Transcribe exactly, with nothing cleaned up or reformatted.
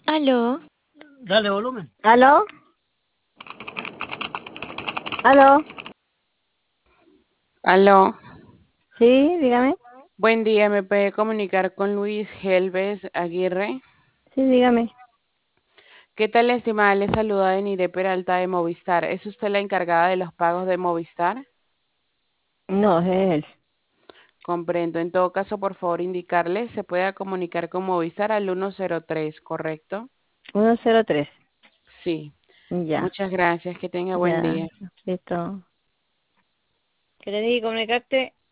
Aló, Dale volumen. ¿Aló? ¿Aló? Aló, Sí, dígame. buen día, ¿me puede comunicar con Luis Helves Aguirre? Sí, dígame. ¿Qué tal, estimada? Le saluda Denire Peralta de Movistar. ¿Es usted la encargada de los pagos de Movistar? No, es él. Comprendo. En todo caso, por favor, indicarle, se puede comunicar con Movistar al uno cero tres, ¿correcto? Uno cero tres. Sí. Ya, Muchas gracias. Que tenga buen ya. día. Listo. ¿Qué le dije comunicarte?